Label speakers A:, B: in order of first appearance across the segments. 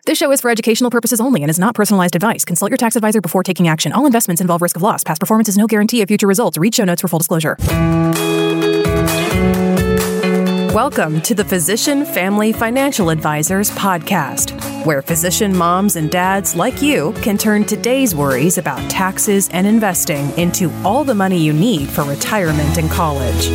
A: This show is for educational purposes only and is not personalized advice. Consult your tax advisor before taking action. All investments involve risk of loss. Past performance is no guarantee of future results. Read show notes for full disclosure. Welcome to the Physician Family Financial Advisors podcast, where physician moms and dads like you can turn today's worries about taxes and investing into all the money you need for retirement and college.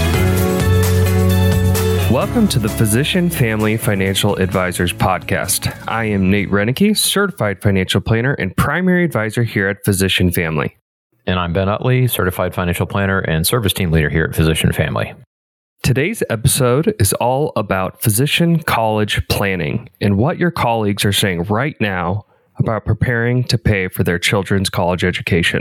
B: Welcome to the Physician Family Financial Advisors podcast. I am Nate Renicky, certified financial planner and primary advisor here at Physician Family.
C: And I'm Ben Utley, certified financial planner and service team leader here at Physician Family.
B: Today's episode is all about physician college planning and what your colleagues are saying right now about preparing to pay for their children's college education.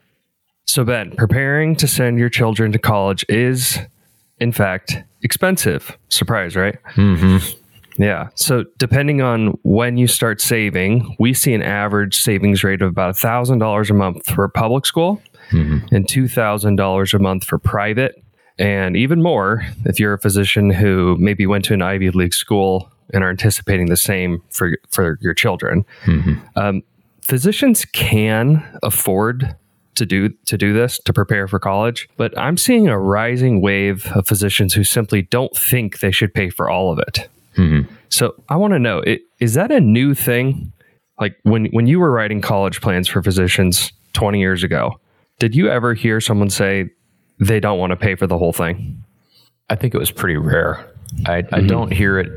B: So Ben, preparing to send your children to college is, in fact, expensive. Surprise, right?
C: Mm-hmm.
B: Yeah. So depending on when you start saving, we see an average savings rate of about $1,000 a month for public school and $2,000 a month for private. And even more if you're a physician who maybe went to an Ivy League school and are anticipating the same for your children. Physicians can afford to do this, to prepare for college, but I'm seeing a rising wave of physicians who simply don't think they should pay for all of it. So I want to know, is that a new thing? Like when you were writing college plans for physicians 20 years ago, did you ever hear someone say they don't want to pay for the whole thing?
C: I think it was pretty rare. I didn't hear it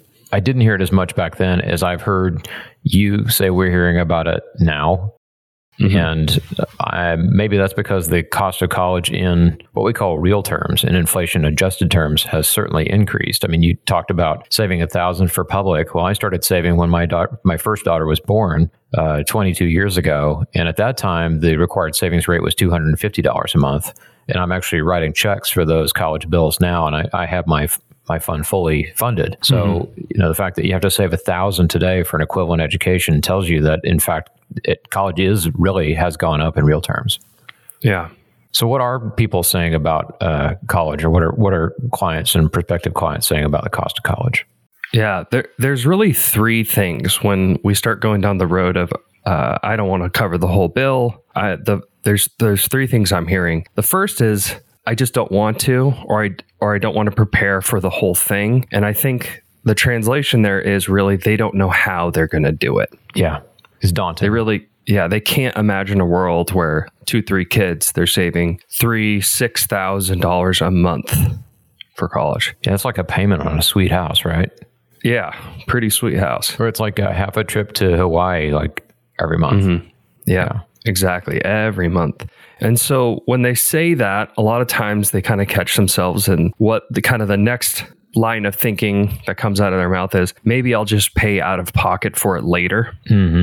C: as much back then as I've heard you say we're hearing about it now. And maybe that's because the cost of college in what we call real terms, in inflation adjusted terms, has certainly increased. I mean, you talked about saving $1,000 for public. Well, I started saving when my first daughter was born 22 years ago. And at that time, the required savings rate was $250 a month. And I'm actually writing checks for those college bills now. And I have my fund fully funded. So, the fact that you have to save $1,000 today for an equivalent education tells you that, in fact, college has gone up in real terms.
B: Yeah.
C: So what are people saying about college, or what are clients and prospective clients saying about the cost of college?
B: Yeah, there's really three things when we start going down the road of I don't want to cover the whole bill. There's three things I'm hearing. The first is I just don't want to, or I don't want to prepare for the whole thing. And I think the translation there is really they don't know how they're going to do it.
C: Yeah, it's daunting.
B: They can't imagine a world where 2-3 kids, they're saving $6,000 a month for college.
C: Yeah, it's like a payment on a sweet house, right?
B: Yeah, pretty sweet house.
C: Or it's like half a trip to Hawaii, like every month.
B: Yeah, exactly. Every month. And so when they say that, a lot of times they kind of catch themselves in what the next line of thinking that comes out of their mouth is, maybe I'll just pay out of pocket for it later.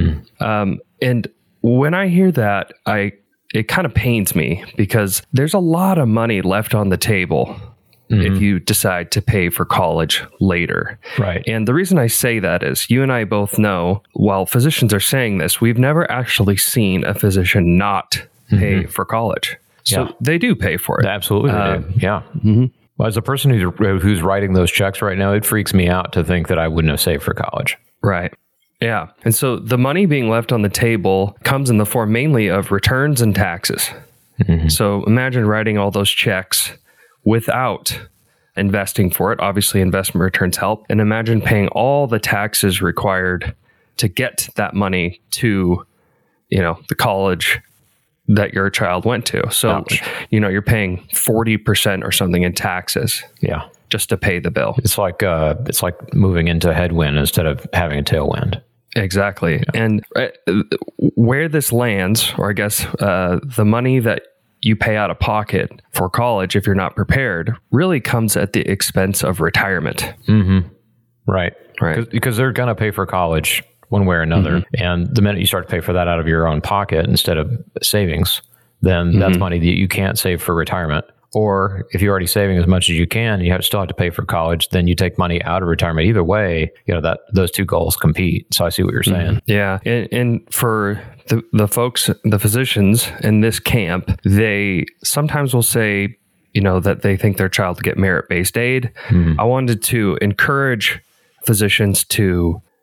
B: And when I hear that, it kind of pains me because there's a lot of money left on the table if you decide to pay for college later.
C: Right.
B: And the reason I say that is you and I both know, while physicians are saying this, we've never actually seen a physician not pay for college. So they do pay for it.
C: Absolutely. They do. Yeah. Well, as a person who's writing those checks right now, it freaks me out to think that I wouldn't have saved for college.
B: Right. Yeah. And so the money being left on the table comes in the form mainly of returns and taxes. So imagine writing all those checks without investing for it. Obviously, investment returns help. And imagine paying all the taxes required to get that money to, the college that your child went to. So, you're paying 40% or something in taxes.
C: Yeah.
B: Just to pay the bill.
C: It's like moving into a headwind instead of having a tailwind.
B: Exactly. Yeah. And where this lands, or I guess the money that you pay out of pocket for college, if you're not prepared, really comes at the expense of retirement.
C: Right. Because they're going to pay for college one way or another. And the minute you start to pay for that out of your own pocket instead of savings, then that's money that you can't save for retirement. Or if you're already saving as much as you can, you still have to pay for college, then you take money out of retirement. Either way, that those two goals compete. So I see what you're saying.
B: Yeah. And for the folks, the physicians in this camp, they sometimes will say, that they think their child will get merit-based aid. I wanted to encourage physicians to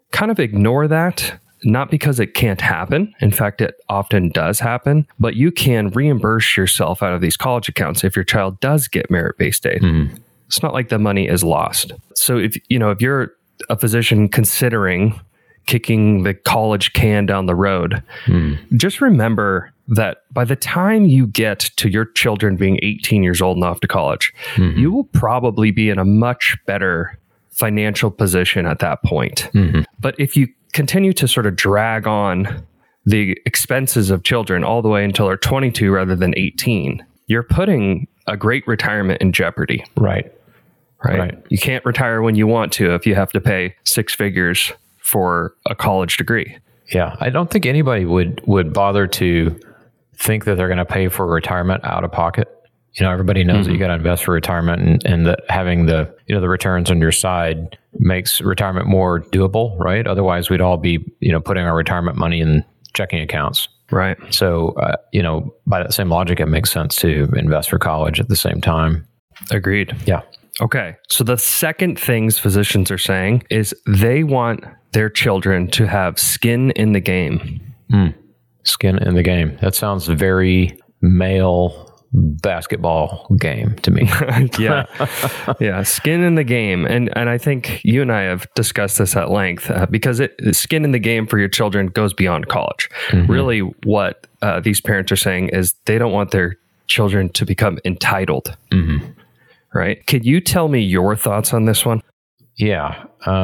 B: kind of ignore that. Not because it can't happen. In fact, it often does happen, but you can reimburse yourself out of these college accounts if your child does get merit-based aid. It's not like the money is lost. So if you're a physician considering kicking the college can down the road, just remember that by the time you get to your children being 18 years old and off to college, you will probably be in a much better financial position at that point. But if you continue to sort of drag on the expenses of children all the way until they're 22 rather than 18, you're putting a great retirement in jeopardy.
C: Right.
B: You can't retire when you want to if you have to pay six figures for a college degree.
C: Yeah. I don't think anybody would bother to think that they're going to pay for retirement out of pocket. Everybody knows that you got to invest for retirement, and that having the returns on your side makes retirement more doable, right? Otherwise, we'd all be, putting our retirement money in checking accounts.
B: Right.
C: So, by that same logic, it makes sense to invest for college at the same time.
B: Agreed.
C: Yeah.
B: Okay. So the second things physicians are saying is they want their children to have skin in the game.
C: Skin in the game. That sounds very male basketball game to me.
B: Yeah. Skin in the game. And I think you and I have discussed this at length because skin in the game for your children goes beyond college. Really what these parents are saying is they don't want their children to become entitled. Right. Could you tell me your thoughts on this one?
C: Yeah.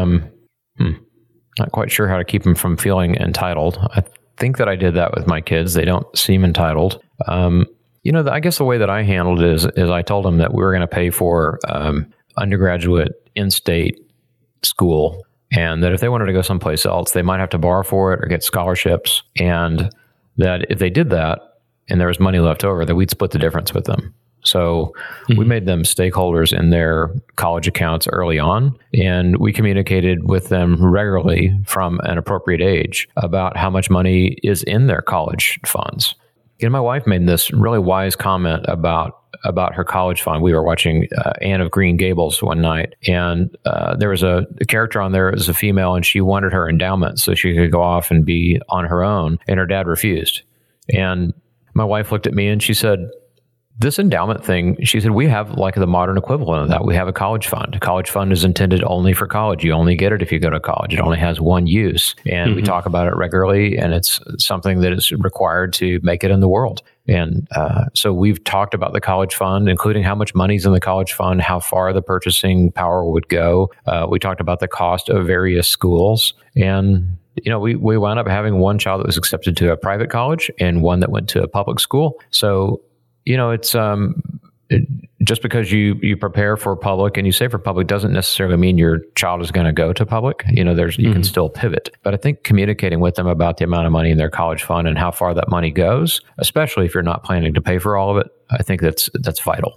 C: Not quite sure how to keep them from feeling entitled. I think that I did that with my kids. They don't seem entitled. I guess the way that I handled it is I told them that we were going to pay for undergraduate in-state school, and that if they wanted to go someplace else, they might have to borrow for it or get scholarships, and that if they did that and there was money left over, that we'd split the difference with them. So we made them stakeholders in their college accounts early on, and we communicated with them regularly from an appropriate age about how much money is in their college funds. My wife made this really wise comment about her college fund. We were watching Anne of Green Gables one night, and there was a character on there as a female, and she wanted her endowment so she could go off and be on her own, and her dad refused. And my wife looked at me and she said, this endowment thing, she said, we have like the modern equivalent of that. We have a college fund. A college fund is intended only for college. You only get it if you go to college. It only has one use. And we talk about it regularly, and it's something that is required to make it in the world. And so we've talked about the college fund, including how much money's in the college fund, how far the purchasing power would go. We talked about the cost of various schools. And we wound up having one child that was accepted to a private college and one that went to a public school. So it's just because you prepare for public and you save for public doesn't necessarily mean your child is going to go to public. You can still pivot. But I think communicating with them about the amount of money in their college fund and how far that money goes, especially if you're not planning to pay for all of it, I think that's vital.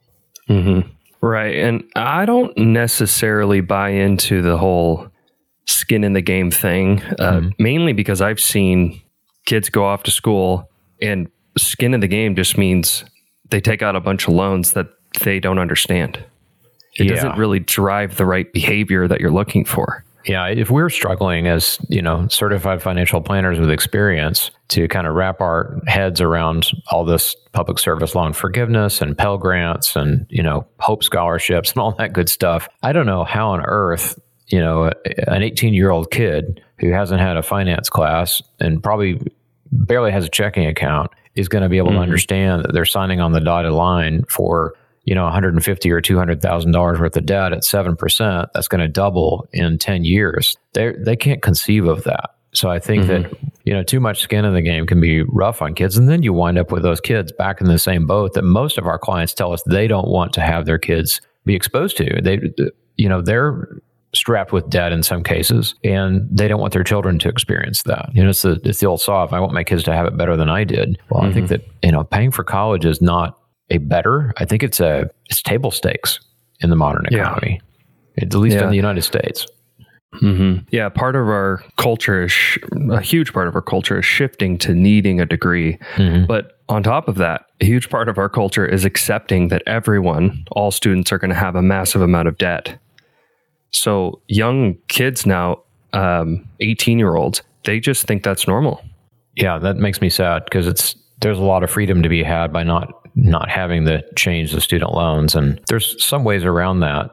B: Right. And I don't necessarily buy into the whole skin in the game thing, mainly because I've seen kids go off to school, and skin in the game just means they take out a bunch of loans that they don't understand. It doesn't really drive the right behavior that you're looking for.
C: Yeah, if we're struggling as, certified financial planners with experience to kind of wrap our heads around all this public service loan forgiveness and Pell Grants and, Hope scholarships and all that good stuff, I don't know how on earth, an 18-year-old kid who hasn't had a finance class and probably barely has a checking account is going to be able to understand that they're signing on the dotted line for, $150,000 or $200,000 worth of debt at 7%. That's going to double in 10 years. They can't conceive of that. So I think that, too much skin in the game can be rough on kids. And then you wind up with those kids back in the same boat that most of our clients tell us they don't want to have their kids be exposed to. They're strapped with debt in some cases, and they don't want their children to experience that. It's the old saw, if I want my kids to have it better than I did. Well, I think that, paying for college is not a better. I think it's table stakes in the modern economy, at least in the United States.
B: Yeah, part of our culture a huge part of our culture is shifting to needing a degree. But on top of that, a huge part of our culture is accepting that all students are going to have a massive amount of debt. So young kids now, 18-year-olds, they just think that's normal.
C: Yeah, that makes me sad because there's a lot of freedom to be had by not having to change the student loans, and there's some ways around that.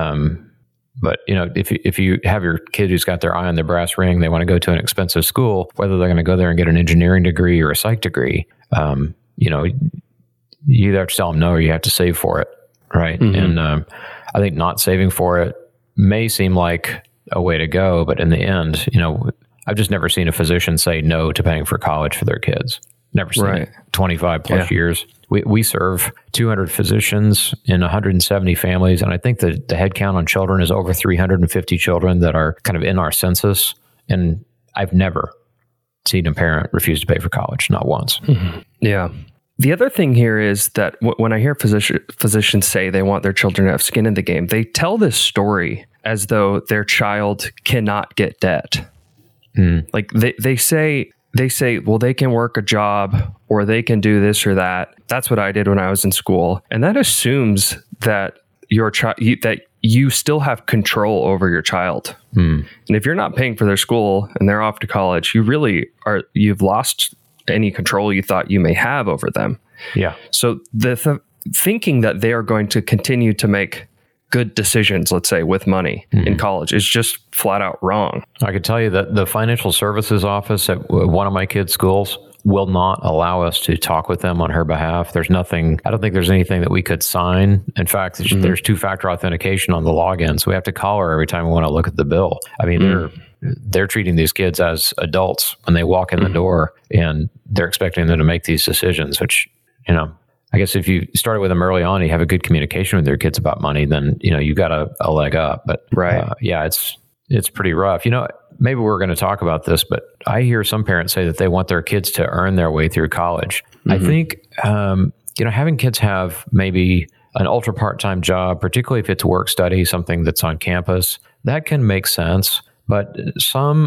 C: But if you have your kid who's got their eye on the brass ring, they want to go to an expensive school, whether they're going to go there and get an engineering degree or a psych degree, you either have to tell them no or you have to save for it, right? Mm-hmm. And I think not saving for it may seem like a way to go, but in the end, I've just never seen a physician say no to paying for college for their kids. Never seen it. 25 plus years. We serve 200 physicians in 170 families, and I think the head count on children is over 350 children that are kind of in our census, and I've never seen a parent refuse to pay for college, not once.
B: Mm-hmm. Yeah. The other thing here is that when I hear physicians say they want their children to have skin in the game, they tell this story as though their child cannot get debt. Like they say, well, they can work a job or they can do this or that. That's what I did when I was in school. And that assumes that your child, that you still have control over your child. And if you're not paying for their school and they're off to college, you've lost any control you thought you may have over them.
C: Yeah.
B: So the thinking that they are going to continue to make good decisions, let's say, with money in college is just flat out wrong.
C: I can tell you that the financial services office at one of my kids' schools will not allow us to talk with them on her behalf. I don't think there's anything that we could sign. In fact, there's two-factor authentication on the login. So we have to call her every time we want to look at the bill. I mean, they're treating these kids as adults when they walk in the door, and they're expecting them to make these decisions, which, I guess if you started with them early on, you have a good communication with your kids about money, then, you got a leg up. But it's pretty rough. Maybe we're going to talk about this, but I hear some parents say that they want their kids to earn their way through college. I think, having kids have maybe an ultra part-time job, particularly if it's work study, something that's on campus, that can make sense. But some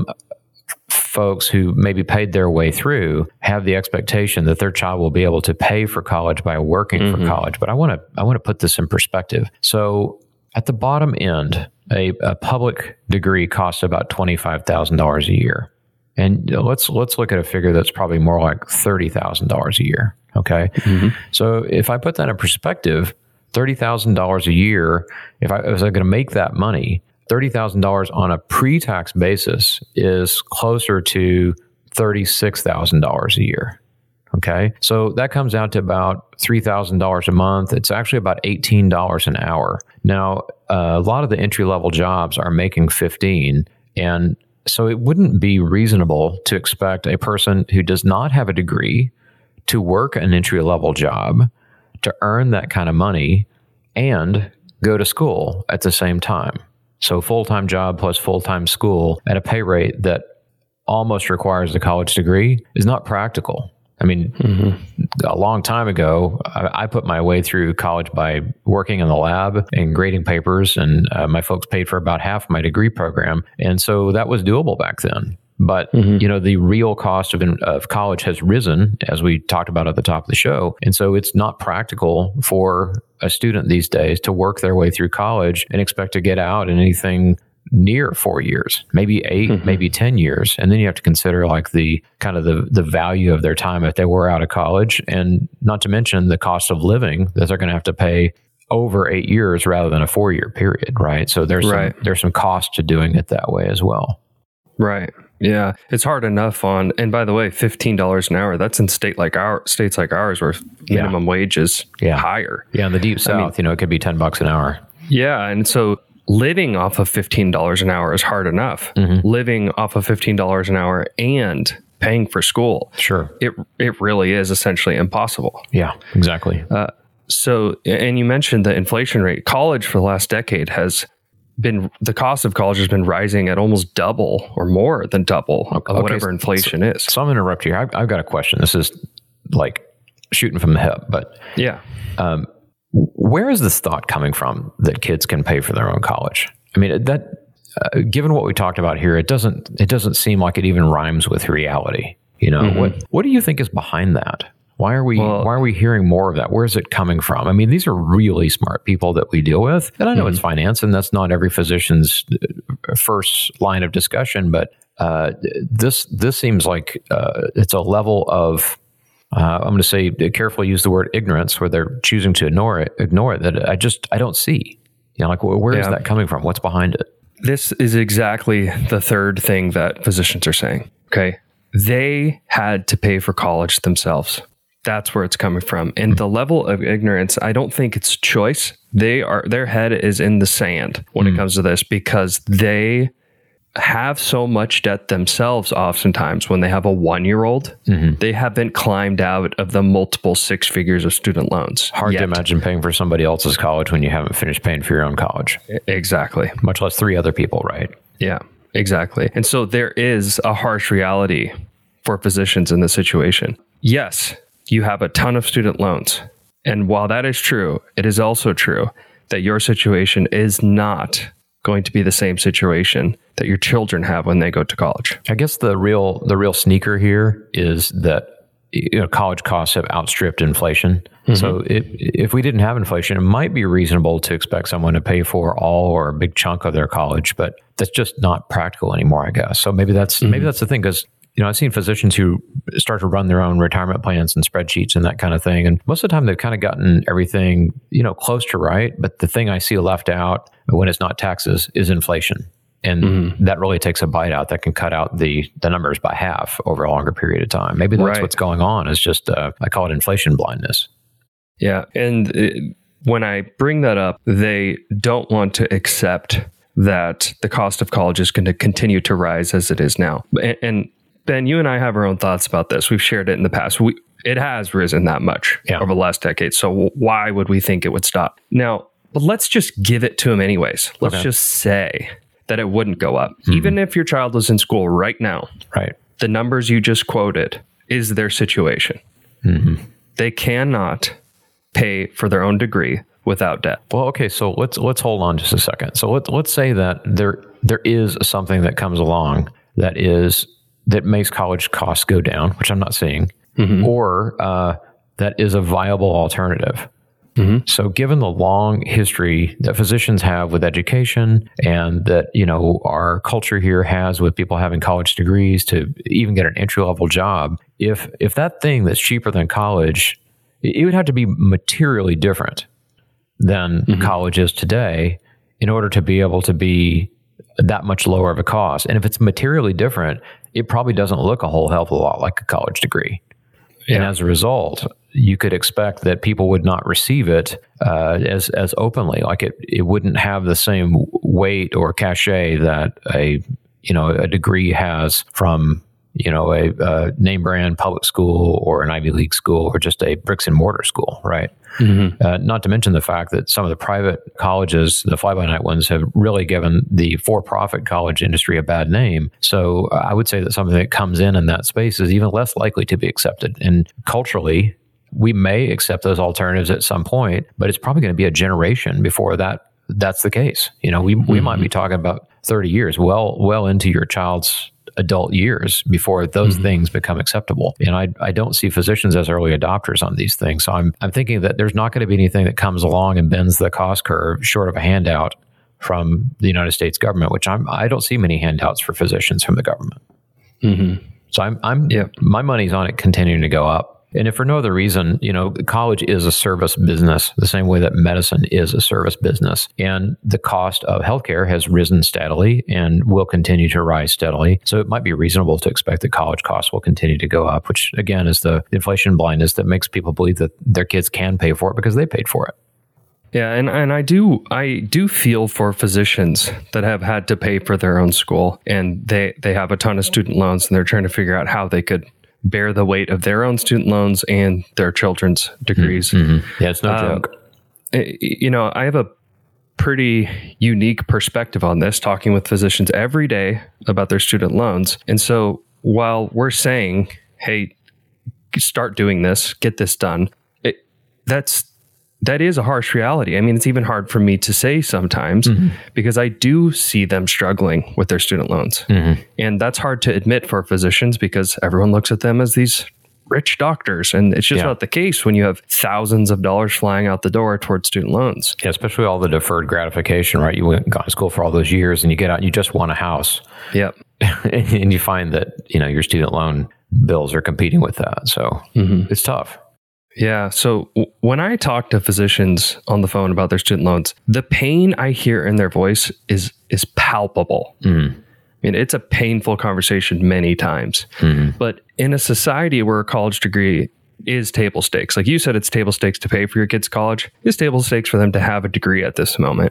C: folks who maybe paid their way through have the expectation that their child will be able to pay for college by working for college. But I want to put this in perspective. So at the bottom end, a public degree costs about $25,000 a year. And let's look at a figure that's probably more like $30,000 a year. Okay. So if I put that in perspective, $30,000 a year, if I was going to make that money, $30,000 on a pre-tax basis is closer to $36,000 a year. Okay. So that comes out to about $3,000 a month. It's actually about $18 an hour. Now, a lot of the entry-level jobs are making $15. And so it wouldn't be reasonable to expect a person who does not have a degree to work an entry-level job, to earn that kind of money, and go to school at the same time. So full-time job plus full-time school at a pay rate that almost requires a college degree is not practical. I mean, a long time ago, I put my way through college by working in the lab and grading papers, and my folks paid for about half my degree program. And so that was doable back then. But, the real cost of college has risen, as we talked about at the top of the show. And so it's not practical for a student these days to work their way through college and expect to get out in anything near 4 years, maybe 8, maybe 10 years. And then you have to consider like the kind of the value of their time if they were out of college, and not to mention the cost of living that they're going to have to pay over 8 years rather than a 4-year period, right? So there's some cost to doing it that way as well.
B: Right. Yeah. It's hard enough and by the way, $15 an hour, that's in states like ours where minimum wage is higher.
C: Yeah. In the deep South, it could be $10 an hour.
B: Yeah. And so living off of $15 an hour is hard enough. Living off of $15 an hour and paying for school.
C: Sure.
B: It really is essentially impossible.
C: Yeah, exactly.
B: And you mentioned the inflation rate. College for the last decade the cost of college has been rising at almost double or more than double of whatever inflation is.
C: So I'm going to interrupt you. I've got a question. This is like shooting from the hip, but
B: yeah.
C: Where is this thought coming from that kids can pay for their own college? I mean, given what we talked about here, it doesn't seem like it even rhymes with reality. What do you think is behind that? Why are we hearing more of that? Where is it coming from? I mean, these are really smart people that we deal with. And I know it's finance, and that's not every physician's first line of discussion, but this seems like it's a level of, I'm going to say, carefully use the word ignorance, where they're choosing to ignore it that I don't see. Like, where is that coming from? What's behind it?
B: This is exactly the third thing that physicians are saying. Okay. They had to pay for college themselves. That's where it's coming from. And the level of ignorance, I don't think it's choice. Their head is in the sand when it comes to this, because they have so much debt themselves. Oftentimes when they have a 1-year-old, they haven't climbed out of the multiple 6 figures of student loans.
C: Hard to imagine paying for somebody else's college when you haven't finished paying for your own college.
B: Exactly.
C: Much less 3 other people, right?
B: Yeah, exactly. And so there is a harsh reality for physicians in this situation. Yes, you have a ton of student loans. And while that is true, it is also true that your situation is not going to be the same situation that your children have when they go to college.
C: I guess the real sneaker here is that college costs have outstripped inflation. So if we didn't have inflation, it might be reasonable to expect someone to pay for all or a big chunk of their college, but that's just not practical anymore, I guess. So maybe that's the thing, because I've seen physicians who start to run their own retirement plans and spreadsheets and that kind of thing. And most of the time they've kind of gotten everything, close to right. But the thing I see left out when it's not taxes is inflation. And that really takes a bite out that can cut out the numbers by half over a longer period of time. Maybe that's what's going on, is just, I call it inflation blindness.
B: Yeah. And when I bring that up, they don't want to accept that the cost of college is going to continue to rise as it is now. And Ben, you and I have our own thoughts about this. We've shared it in the past. It has risen that much over the last decade. So why would we think it would stop? Now, but let's just give it to them anyways. Let's just say that it wouldn't go up. Even if your child is in school right now, the numbers you just quoted is their situation. They cannot pay for their own degree without debt.
C: Well, okay, so let's hold on just a second. So let's say that there is something that comes along that makes college costs go down, which I'm not seeing, or that is a viable alternative. So given the long history that physicians have with education, and that, our culture here has with people having college degrees to even get an entry-level job, if that thing that's cheaper than college, it would have to be materially different than college is today in order to be able to be that much lower of a cost. And if it's materially different, it probably doesn't look a whole hell of a lot like a college degree. And as a result, you could expect that people would not receive it as openly. Like it wouldn't have the same weight or cachet that a degree has from a name brand public school or an Ivy League school or just a bricks and mortar school, right? Not to mention the fact that some of the private colleges, the fly-by-night ones, have really given the for-profit college industry a bad name. So I would say that something that comes in that space is even less likely to be accepted. And culturally, we may accept those alternatives at some point, but it's probably going to be a generation before that's the case. We might be talking about 30 years, well into your child's adult years before those things become acceptable. And I don't see physicians as early adopters on these things. So I'm thinking that there's not going to be anything that comes along and bends the cost curve short of a handout from the United States government, which I don't see many handouts for physicians from the government. So my money's on it continuing to go up. And if for no other reason, college is a service business, the same way that medicine is a service business. And the cost of healthcare has risen steadily and will continue to rise steadily. So it might be reasonable to expect that college costs will continue to go up, which again is the inflation blindness that makes people believe that their kids can pay for it because they paid for it.
B: Yeah, and I do feel for physicians that have had to pay for their own school, and they have a ton of student loans, and they're trying to figure out how they could bear the weight of their own student loans and their children's degrees.
C: Yeah, it's no joke.
B: I have a pretty unique perspective on this, talking with physicians every day about their student loans. And so while we're saying, hey, start doing this, get this done, that is a harsh reality. I mean, it's even hard for me to say sometimes because I do see them struggling with their student loans. And that's hard to admit for physicians because everyone looks at them as these rich doctors. And it's just not the case when you have thousands of dollars flying out the door towards student loans.
C: Yeah, especially all the deferred gratification, right? You went and got to school for all those years and you get out and you just want a house.
B: Yep.
C: And you find that, your student loan bills are competing with that. So it's tough.
B: Yeah. So when I talk to physicians on the phone about their student loans, the pain I hear in their voice is palpable. I mean, it's a painful conversation many times. But in a society where a college degree is table stakes, like you said, it's table stakes to pay for your kids' college, it's table stakes for them to have a degree at this moment.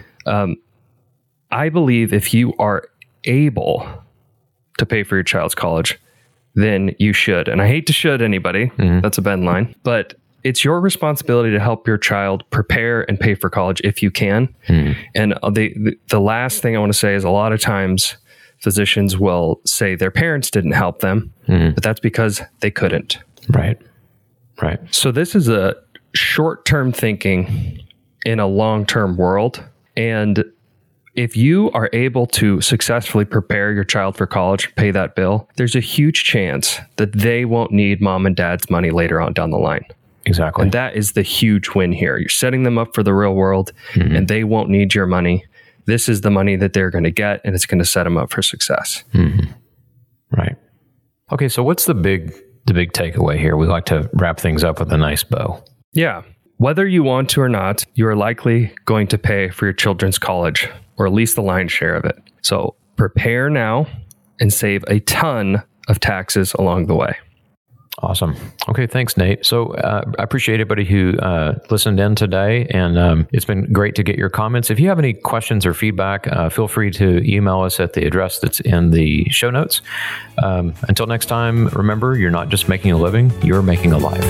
B: I believe if you are able to pay for your child's college, then you should. And I hate to should anybody. That's a bend line. But it's your responsibility to help your child prepare and pay for college if you can. And the last thing I want to say is a lot of times physicians will say their parents didn't help them, but that's because they couldn't.
C: Right.
B: So this is a short-term thinking in a long-term world. And if you are able to successfully prepare your child for college, pay that bill, there's a huge chance that they won't need mom and dad's money later on down the line.
C: Exactly.
B: And that is the huge win here. You're setting them up for the real world and they won't need your money. This is the money that they're going to get and it's going to set them up for success.
C: Right. Okay. So what's the big takeaway here? We like to wrap things up with a nice bow.
B: Yeah. Whether you want to or not, you are likely going to pay for your children's college, or at least the lion's share of it. So prepare now and save a ton of taxes along the way.
C: Awesome. Okay, thanks, Nate. So I appreciate everybody who listened in today, and it's been great to get your comments. If you have any questions or feedback, feel free to email us at the address that's in the show notes. Until next time, remember, you're not just making a living, you're making a life.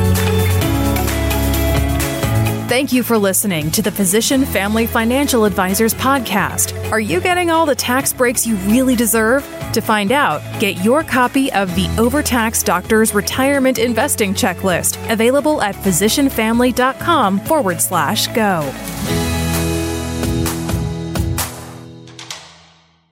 A: Thank you for listening to the Physician Family Financial Advisors podcast. Are you getting all the tax breaks you really deserve? To find out, get your copy of the Overtaxed Doctor's Retirement Investing Checklist, available at physicianfamily.com/go.